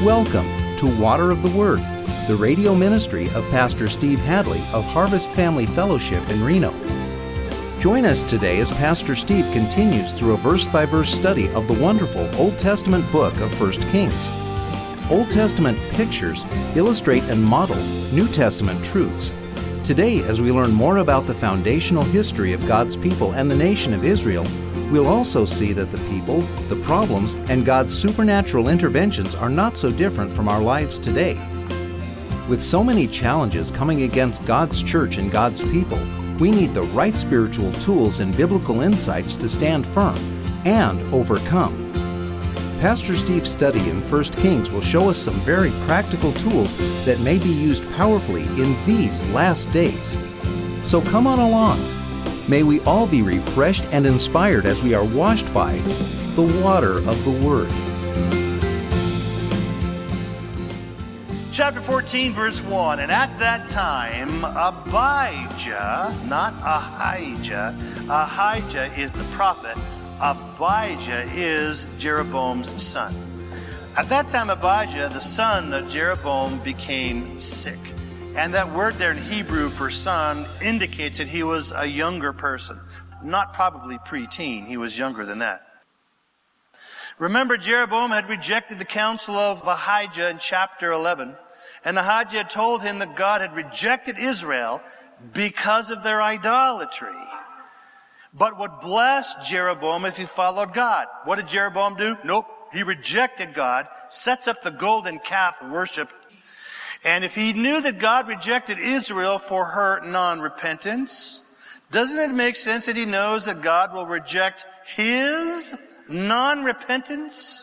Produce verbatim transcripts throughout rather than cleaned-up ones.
Welcome to Water of the Word, the radio ministry of Pastor Steve Hadley of Harvest Family Fellowship in Reno. Join us today as Pastor Steve continues through a verse-by-verse study of the wonderful Old Testament book of First Kings. Old Testament pictures illustrate and model New Testament truths. Today, as we learn more about the foundational history of God's people and the nation of Israel, we'll also see that the people, the problems, and God's supernatural interventions are not so different from our lives today. With so many challenges coming against God's church and God's people, we need the right spiritual tools and biblical insights to stand firm and overcome. Pastor Steve's study in First Kings will show us some very practical tools that may be used powerfully in these last days. So come on along. May we all be refreshed and inspired as we are washed by the water of the Word. Chapter fourteen, verse one, and at that time, Abijah, not Ahijah, Ahijah is the prophet, Abijah is Jeroboam's son. At that time, Abijah, the son of Jeroboam, became sick. And that word there in Hebrew for son indicates that he was a younger person. Not probably preteen, he was younger than that. Remember, Jeroboam had rejected the counsel of Ahijah in chapter eleven. And Ahijah had told him that God had rejected Israel because of their idolatry, but would bless Jeroboam if he followed God. What did Jeroboam do? Nope. He rejected God, sets up the golden calf worship. And if he knew that God rejected Israel for her non-repentance, doesn't it make sense that he knows that God will reject his non-repentance?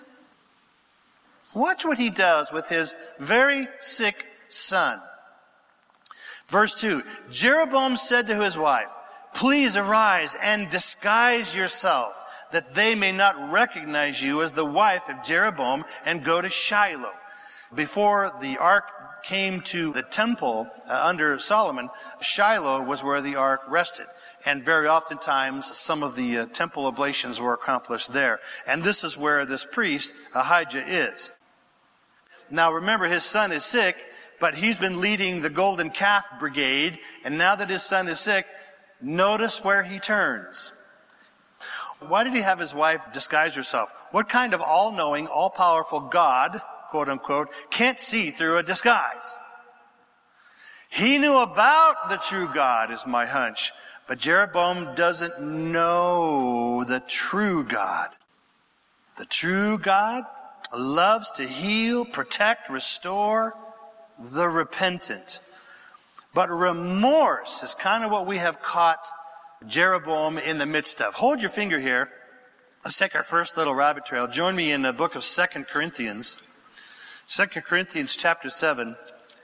Watch what he does with his very sick son. Verse two, Jeroboam said to his wife, "Please arise and disguise yourself, that they may not recognize you as the wife of Jeroboam, and go to Shiloh." Before the ark came to the temple uh, under Solomon, Shiloh was where the ark rested. And very oftentimes, some of the uh, temple oblations were accomplished there. And this is where this priest, Ahijah, is. Now remember, his son is sick, but he's been leading the Golden Calf Brigade. And now that his son is sick, notice where he turns. Why did he have his wife disguise herself? What kind of all-knowing, all-powerful God, quote unquote, can't see through a disguise? He knew about the true God, is my hunch. But Jeroboam doesn't know the true God. The true God loves to heal, protect, restore the repentant. But remorse is kind of what we have caught Jeroboam in the midst of. Hold your finger here. Let's take our first little rabbit trail. Join me in the book of Second Corinthians. Second Corinthians chapter seven.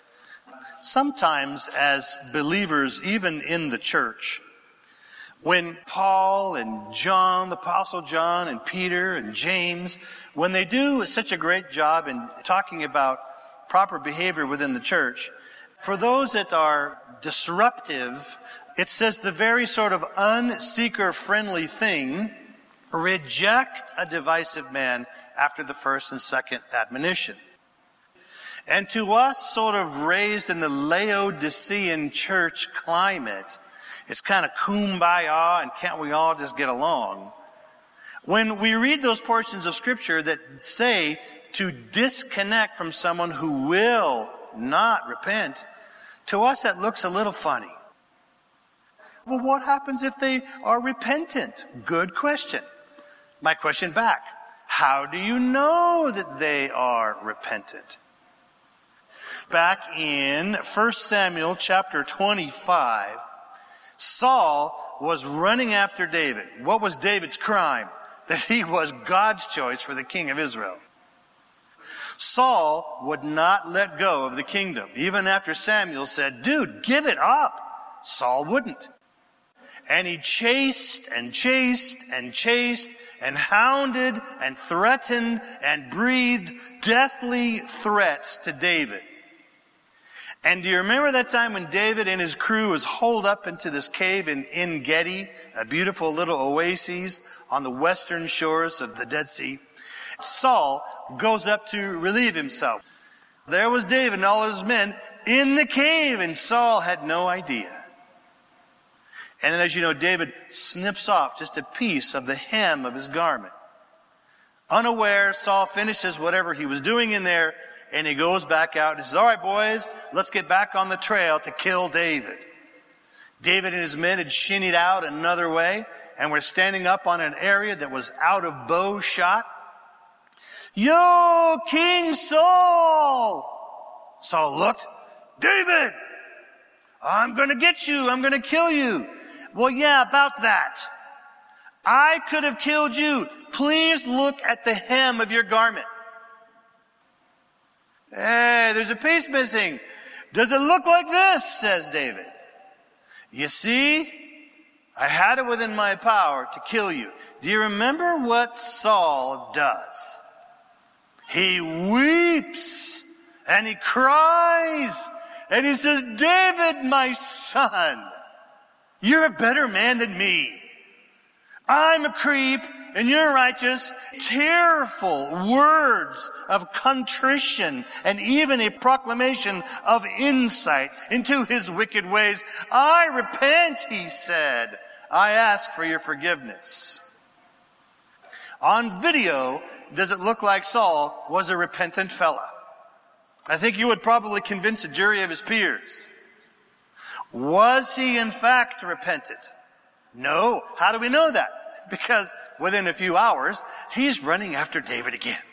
Sometimes as believers, even in the church, when Paul and John, the Apostle John, and Peter and James, when they do such a great job in talking about proper behavior within the church, for those that are disruptive, it says the very sort of unseeker-friendly thing, reject a divisive man after the first and second admonition. And to us, sort of raised in the Laodicean church climate, it's kind of kumbaya and can't we all just get along? When we read those portions of Scripture that say to disconnect from someone who will not repent, to us that looks a little funny. Well, what happens if they are repentant? Good question. My question back, how do you know that they are repentant? Back in First Samuel chapter twenty-five, Saul was running after David. What was David's crime? That he was God's choice for the king of Israel. Saul would not let go of the kingdom. Even after Samuel said, "Dude, give it up," Saul wouldn't. And he chased and chased and chased and hounded and threatened and breathed deathly threats to David. And do you remember that time when David and his crew was holed up into this cave in En Gedi, a beautiful little oasis on the western shores of the Dead Sea? Saul goes up to relieve himself. There was David and all his men in the cave, and Saul had no idea. And then, as you know, David snips off just a piece of the hem of his garment. Unaware, Saul finishes whatever he was doing in there, and he goes back out and says, all right, boys, let's get back on the trail to kill David. David and his men had shinned out another way, and were standing up on an area that was out of bow shot. Yo, King Saul! Saul looked. David! I'm going to get you. I'm going to kill you. Well, yeah, about that. I could have killed you. Please look at the hem of your garment. Hey, there's a piece missing. Does it look like this? Says David. You see, I had it within my power to kill you. Do you remember what Saul does? He weeps and he cries and he says, David, my son, you're a better man than me. I'm a creep and you're righteous. Tearful words of contrition and even a proclamation of insight into his wicked ways. I repent, he said. I ask for your forgiveness. On video, does it look like Saul was a repentant fella? I think you would probably convince a jury of his peers. Was he in fact repentant? No. How do we know that? Because within a few hours, he's running after David again.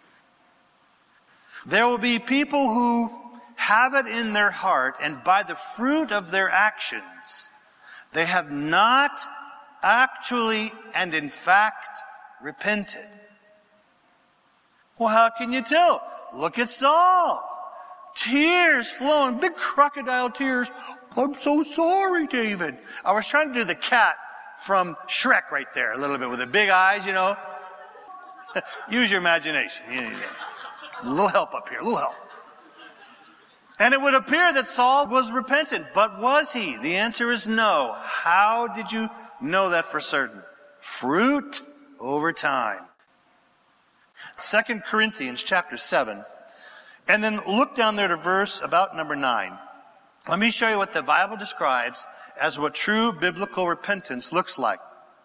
There will be people who have it in their heart, and by the fruit of their actions, they have not actually and in fact repented. Well, how can you tell? Look at Saul. Tears flowing, big crocodile tears. I'm so sorry, David. I was trying to do the cat from Shrek right there, a little bit with the big eyes, you know. Use your imagination. A little help up here, a little help. And it would appear that Saul was repentant, but was he? The answer is no. How did you know that for certain? Fruit over time. Second Corinthians chapter seven. And then look down there to verse about number nine. Let me show you what the Bible describes as what true biblical repentance looks like.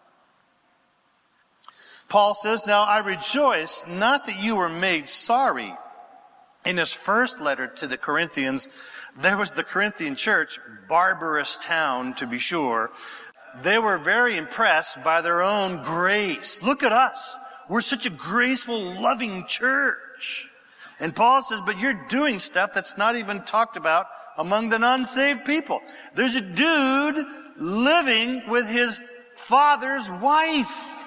Paul says, now I rejoice not that you were made sorry. In his first letter to the Corinthians, there was the Corinthian church, barbarous town to be sure. They were very impressed by their own grace. Look at us. We're such a graceful, loving church. And Paul says, but you're doing stuff that's not even talked about among the non-saved people. There's a dude living with his father's wife.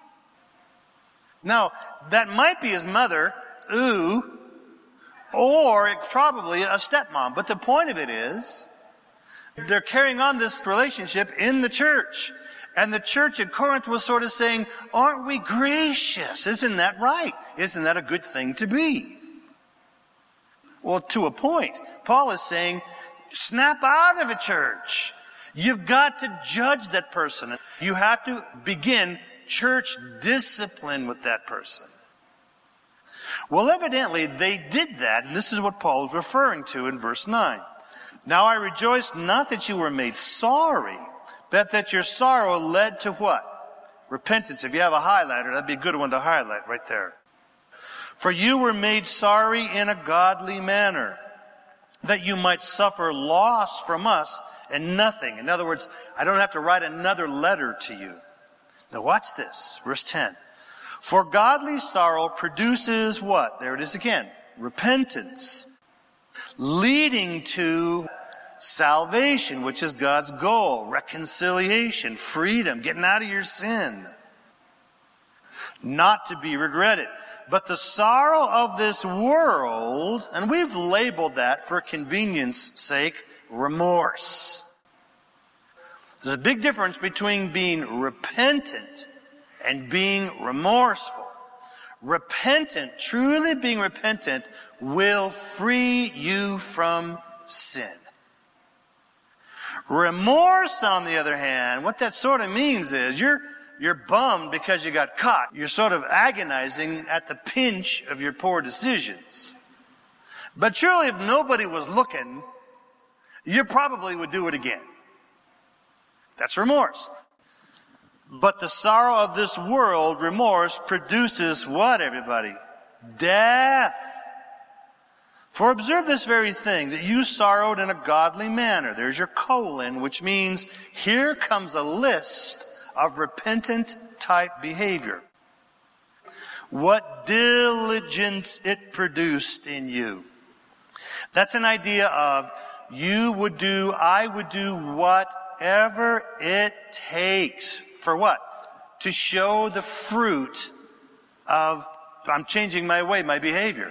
Now, that might be his mother, ooh, or it's probably a stepmom. But the point of it is, they're carrying on this relationship in the church. And the church at Corinth was sort of saying, aren't we gracious? Isn't that right? Isn't that a good thing to be? Well, to a point. Paul is saying, snap out of a church. You've got to judge that person. You have to begin church discipline with that person. Well, evidently, they did that, and this is what Paul is referring to in verse nine. Now I rejoice not that you were made sorry, but that your sorrow led to what? Repentance. If you have a highlighter, that'd be a good one to highlight right there. For you were made sorry in a godly manner, that you might suffer loss from us and nothing. In other words, I don't have to write another letter to you. Now watch this, verse ten. For godly sorrow produces what? There it is again. Repentance. Leading to salvation, which is God's goal. Reconciliation, freedom, getting out of your sin. Not to be regretted. But the sorrow of this world, and we've labeled that for convenience sake, remorse. There's a big difference between being repentant and being remorseful. Repentant, truly being repentant, will free you from sin. Remorse, on the other hand, what that sort of means is you're You're bummed because you got caught. You're sort of agonizing at the pinch of your poor decisions. But surely if nobody was looking, you probably would do it again. That's remorse. But the sorrow of this world, remorse, produces what, everybody? Death. For observe this very thing, that you sorrowed in a godly manner. There's your colon, which means here comes a list of repentant type behavior. What diligence it produced in you. That's an idea of you would do, I would do whatever it takes. For what? To show the fruit of, I'm changing my way, my behavior.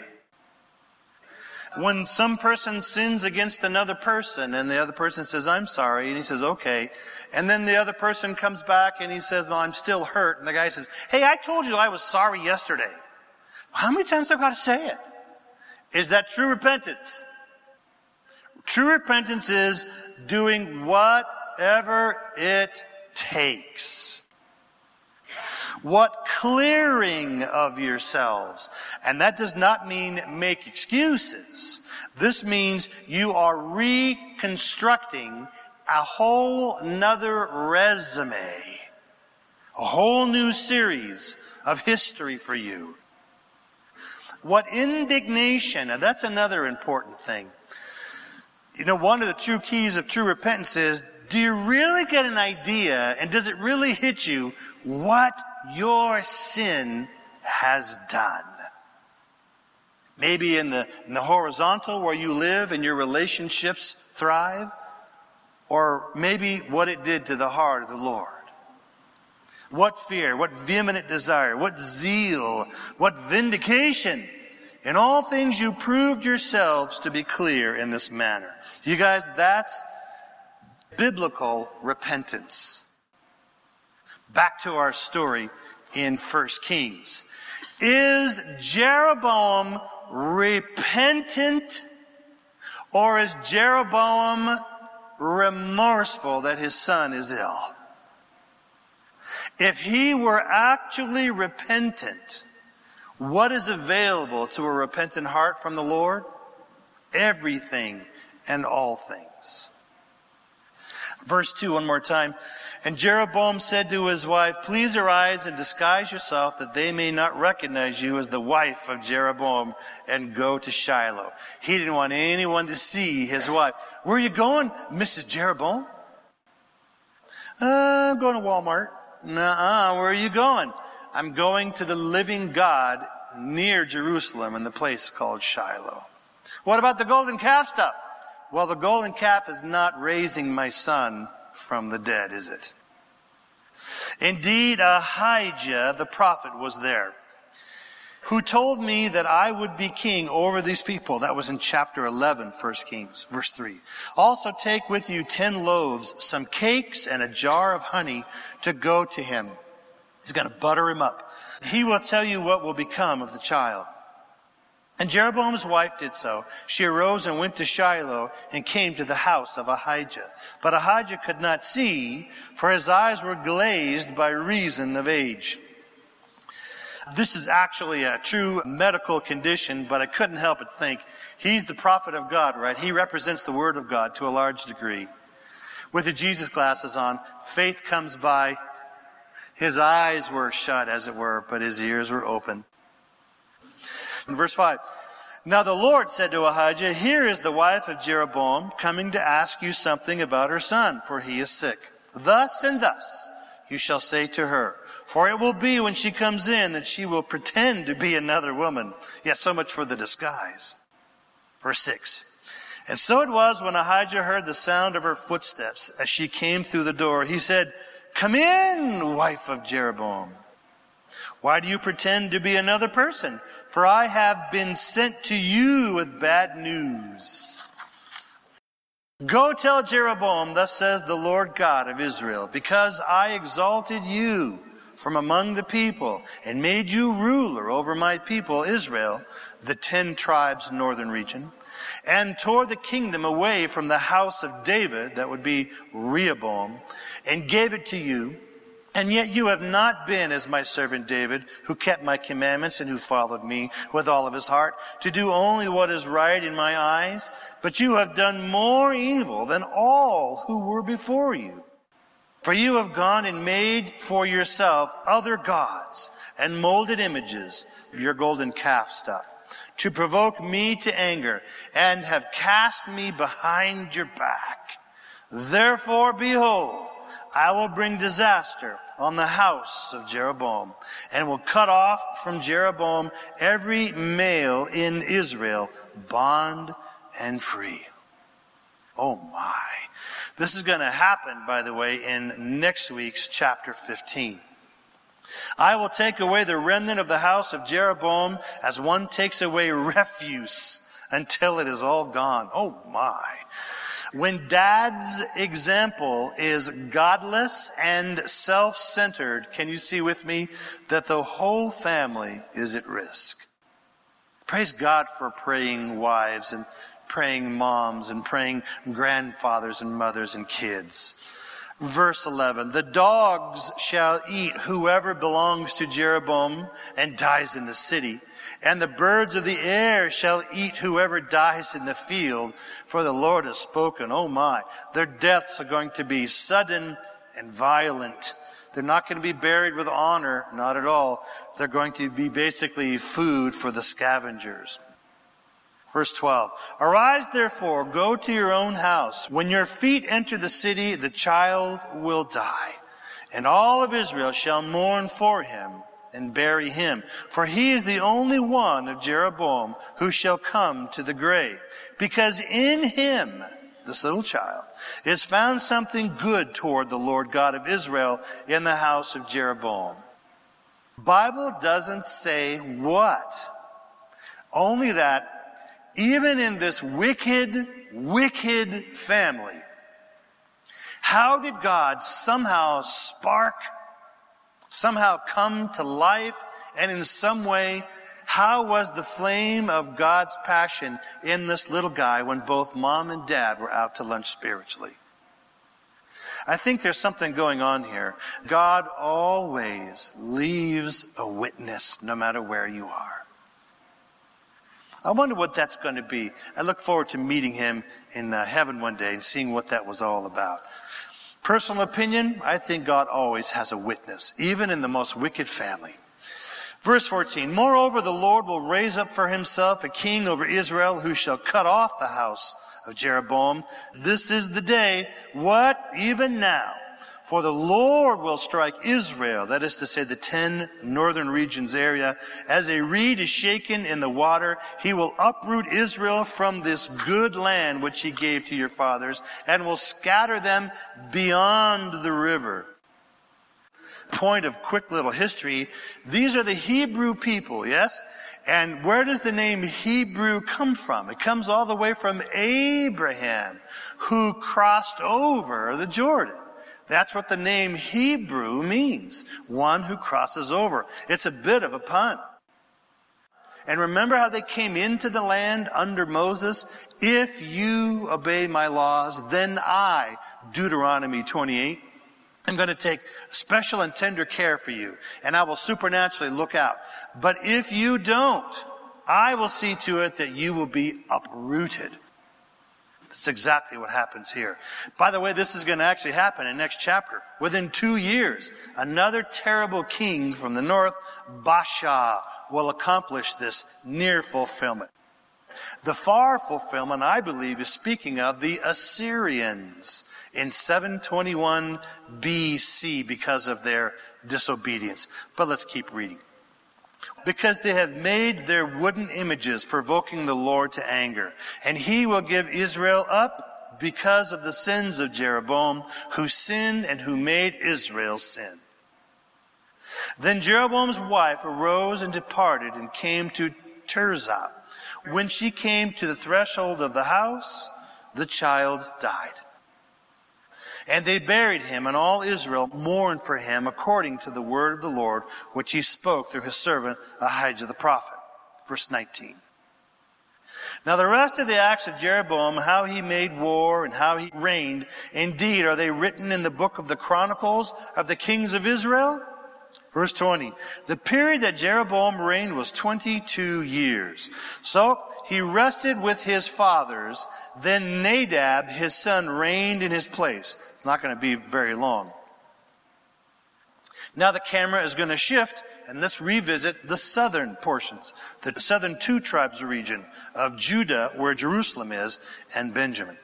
When some person sins against another person and the other person says, I'm sorry, and he says, okay. And then the other person comes back and he says, well, I'm still hurt. And the guy says, hey, I told you I was sorry yesterday. How many times do I got to say it? Is that true repentance? True repentance is doing whatever it takes. What clearing of yourselves. And that does not mean make excuses. This means you are reconstructing a whole nother resume. A whole new series of history for you. What indignation, and that's another important thing. You know, one of the true keys of true repentance is, do you really get an idea, and does it really hit you, what your sin has done? Maybe in the, in the horizontal where you live and your relationships thrive, or maybe what it did to the heart of the Lord. What fear, what vehement desire, what zeal, what vindication. In all things you proved yourselves to be clear in this manner. You guys, that's biblical repentance. Back to our story in First Kings. Is Jeroboam repentant, or is Jeroboam remorseful that his son is ill? If he were actually repentant, what is available to a repentant heart from the Lord? Everything and all things. Verse two, one more time. And Jeroboam said to his wife, please arise and disguise yourself, that they may not recognize you as the wife of Jeroboam, and go to Shiloh. He didn't want anyone to see his wife. Where are you going, Missus Jeroboam? Uh, I'm going to Walmart. Nuh-uh, where are you going? I'm going to the living God near Jerusalem in the place called Shiloh. What about the golden calf stuff? Well, the golden calf is not raising my son from the dead, is it? Indeed, Ahijah the prophet was there, who told me that I would be king over these people. That was in chapter eleven, First Kings, verse three. Also take with you ten loaves, some cakes, and a jar of honey to go to him. He's going to butter him up. He will tell you what will become of the child. And Jeroboam's wife did so. She arose and went to Shiloh and came to the house of Ahijah. But Ahijah could not see, for his eyes were glazed by reason of age. This is actually a true medical condition, but I couldn't help but think, he's the prophet of God, right? He represents the Word of God to a large degree. With the Jesus glasses on, faith comes by. His eyes were shut, as it were, but his ears were open. In verse five, now the Lord said to Ahijah, here is the wife of Jeroboam coming to ask you something about her son, for he is sick. Thus and thus you shall say to her, for it will be when she comes in that she will pretend to be another woman. Yes, so much for the disguise. Verse six, and so it was when Ahijah heard the sound of her footsteps as she came through the door, he said, come in, wife of Jeroboam. Why do you pretend to be another person? For I have been sent to you with bad news. Go tell Jeroboam, thus says the Lord God of Israel, because I exalted you from among the people and made you ruler over my people Israel, the ten tribes northern region, and tore the kingdom away from the house of David, that would be Rehoboam, and gave it to you, And yet you have not been as my servant David, who kept my commandments and who followed me with all of his heart, to do only what is right in my eyes. But you have done more evil than all who were before you. For you have gone and made for yourself other gods and molded images, your golden calf stuff, to provoke me to anger, and have cast me behind your back. Therefore, behold, I will bring disaster on the house of Jeroboam, and will cut off from Jeroboam every male in Israel, bond and free. Oh my. This is going to happen, by the way, in next week's chapter fifteen. I will take away the remnant of the house of Jeroboam as one takes away refuse until it is all gone. Oh my. When dad's example is godless and self-centered, can you see with me that the whole family is at risk? Praise God for praying wives and praying moms and praying grandfathers and mothers and kids. Verse eleven, the dogs shall eat whoever belongs to Jeroboam and dies in the city. And the birds of the air shall eat whoever dies in the field, for the Lord has spoken. Oh my, their deaths are going to be sudden and violent. They're not going to be buried with honor, not at all. They're going to be basically food for the scavengers. Verse twelve, arise therefore, go to your own house. When your feet enter the city, the child will die. And all of Israel shall mourn for him and bury him. For he is the only one of Jeroboam who shall come to the grave. Because in him, this little child, is found something good toward the Lord God of Israel in the house of Jeroboam. Bible doesn't say what. Only that even in this wicked, wicked family, how did God somehow spark, somehow come to life, and in some way, how was the flame of God's passion in this little guy when both mom and dad were out to lunch spiritually? I think there's something going on here. God always leaves a witness no matter where you are. I wonder what that's going to be. I look forward to meeting him in uh, heaven one day and seeing what that was all about. Personal opinion, I think God always has a witness, even in the most wicked family. Verse fourteen, moreover, the Lord will raise up for himself a king over Israel who shall cut off the house of Jeroboam. This is the day, what? Even now. For the Lord will strike Israel, that is to say the ten northern regions area, as a reed is shaken in the water. He will uproot Israel from this good land which he gave to your fathers, and will scatter them beyond the river. Point of quick little history, these are the Hebrew people, yes? And where does the name Hebrew come from? It comes all the way from Abraham, who crossed over the Jordan. That's what the name Hebrew means, one who crosses over. It's a bit of a pun. And remember how they came into the land under Moses? If you obey my laws, then I, Deuteronomy twenty-eight, I'm going to take special and tender care for you, and I will supernaturally look out. But if you don't, I will see to it that you will be uprooted. That's exactly what happens here. By the way, this is going to actually happen in next chapter. Within two years, another terrible king from the north, Baasha, will accomplish this near fulfillment. The far fulfillment, I believe, is speaking of the Assyrians in seven twenty-one B C because of their disobedience. But let's keep reading. Because they have made their wooden images, provoking the Lord to anger. And he will give Israel up because of the sins of Jeroboam, who sinned and who made Israel sin. Then Jeroboam's wife arose and departed and came to Tirzah. When she came to the threshold of the house, the child died. And they buried him, and all Israel mourned for him according to the word of the Lord, which he spoke through his servant Ahijah the prophet. Verse nineteen. Now the rest of the acts of Jeroboam, how he made war and how he reigned, indeed, are they written in the book of the Chronicles of the kings of Israel? Verse twenty, the period that Jeroboam reigned was twenty-two years. So he rested with his fathers. Then Nadab, his son, reigned in his place. It's not going to be very long. Now the camera is going to shift, and let's revisit the southern portions, the southern two tribes region of Judah, where Jerusalem is, and Benjamin.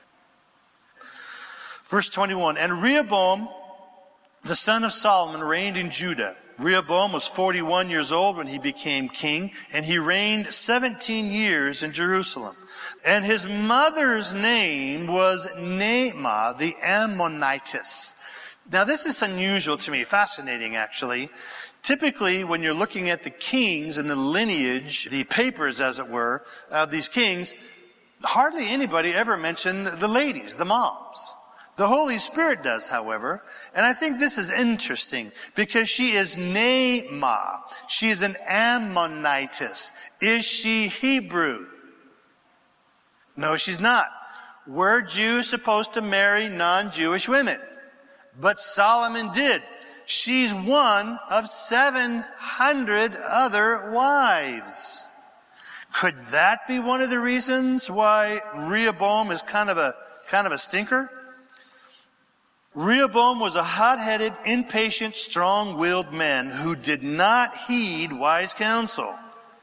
Verse twenty-one, and Rehoboam, the son of Solomon, reigned in Judah. Rehoboam was forty-one years old when he became king, and he reigned seventeen years in Jerusalem. And his mother's name was Naamah the Ammonitess. Now this is unusual to me, fascinating actually. Typically, when you're looking at the kings and the lineage, the papers as it were, of these kings, hardly anybody ever mentioned the ladies, the moms. The Holy Spirit does, however, and I think this is interesting because she is Naamah. She is an Ammonitess. Is she Hebrew? No, she's not. Were Jews supposed to marry non-Jewish women? But Solomon did. She's one of seven hundred other wives. Could that be one of the reasons why Rehoboam is kind of a kind of a stinker? Rehoboam was a hot-headed, impatient, strong-willed man who did not heed wise counsel.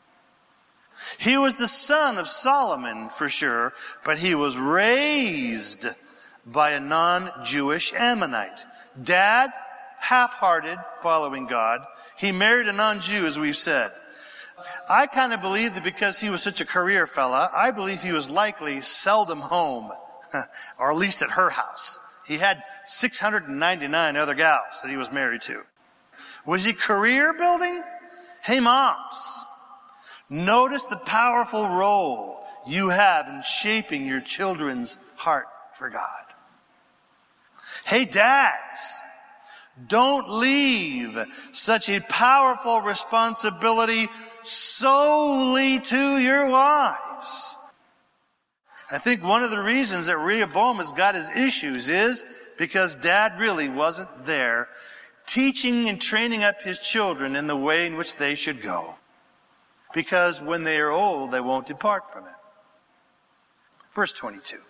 He was the son of Solomon, for sure, but he was raised by a non-Jewish Ammonite. Dad, half-hearted, following God. He married a non-Jew, as we've said. I kind of believe that because he was such a career fella, I believe he was likely seldom home, or at least at her house. He had six hundred ninety-nine other gals that he was married to. Was he career building? Hey, moms, notice the powerful role you have in shaping your children's heart for God. Hey, dads, don't leave such a powerful responsibility solely to your wives. I think one of the reasons that Rehoboam has got his issues is because dad really wasn't there teaching and training up his children in the way in which they should go. Because when they are old, they won't depart from it. Verse twenty-two.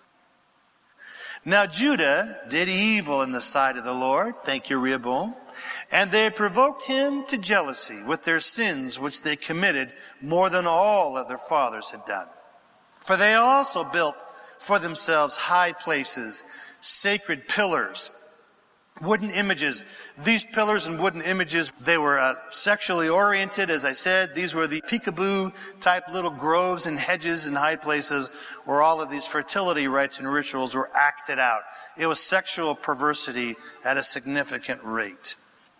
Now Judah did evil in the sight of the Lord, thank you, Rehoboam, and they provoked him to jealousy with their sins which they committed more than all that their fathers had done. For they also built for themselves high places, sacred pillars, wooden images. These pillars and wooden images, they were uh, sexually oriented, as I said. These were the peekaboo type little groves and hedges and high places where all of these fertility rites and rituals were acted out. It was sexual perversity at a significant rate.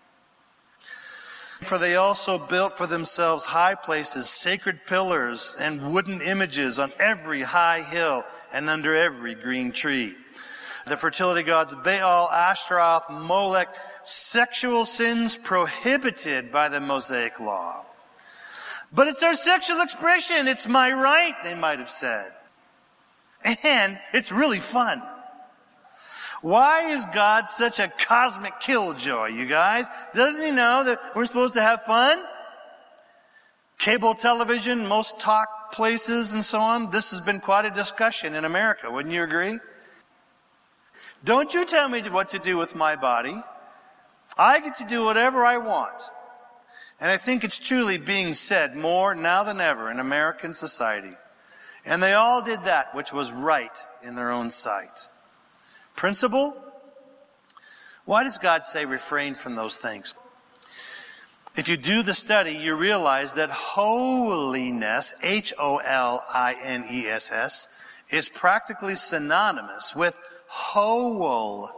For they also built for themselves high places, sacred pillars, and wooden images on every high hill and under every green tree. The fertility gods Baal, Ashtaroth, Molech, sexual sins prohibited by the Mosaic law. But it's our sexual expression. It's my right, they might have said. And it's really fun. Why is God such a cosmic killjoy, you guys? Doesn't he know that we're supposed to have fun? Cable television, most talk places and so on. This has been quite a discussion in America, wouldn't you agree? Don't you tell me what to do with my body. I get to do whatever I want. And I think it's truly being said more now than ever in American society. And they all did that which was right in their own sight. Principle? Why does God say refrain from those things? If you do the study, you realize that holiness, H O L I N E S S, is practically synonymous with wholeness.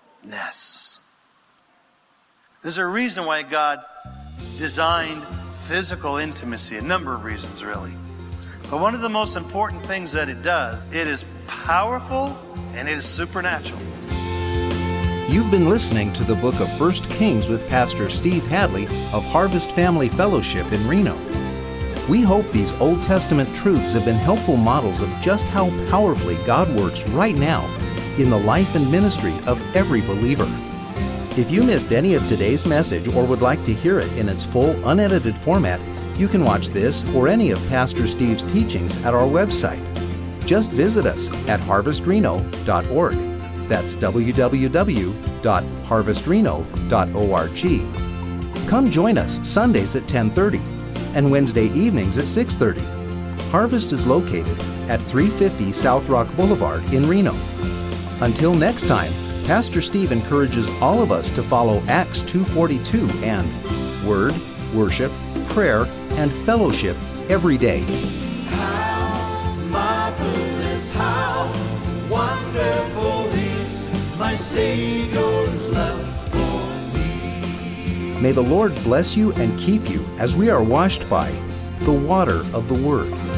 There's a reason why God designed physical intimacy, a number of reasons really. But one of the most important things that it does, it is powerful and it is supernatural. You've been listening to the book of First Kings with Pastor Steve Hadley of Harvest Family Fellowship in Reno. We hope these Old Testament truths have been helpful models of just how powerfully God works right now in the life and ministry of every believer. If you missed any of today's message or would like to hear it in its full, unedited format, you can watch this or any of Pastor Steve's teachings at our website. Just visit us at harvest reno dot org. That's w w w dot harvest reno dot org. Come join us Sundays at ten thirty and Wednesday evenings at six thirty. Harvest is located at three fifty South Rock Boulevard in Reno. Until next time, Pastor Steve encourages all of us to follow Acts two forty-two and Word, Worship, Prayer, and Fellowship every day. How marvelous, how wonderful is my Savior's love for me. May the Lord bless you and keep you as we are washed by the water of the Word.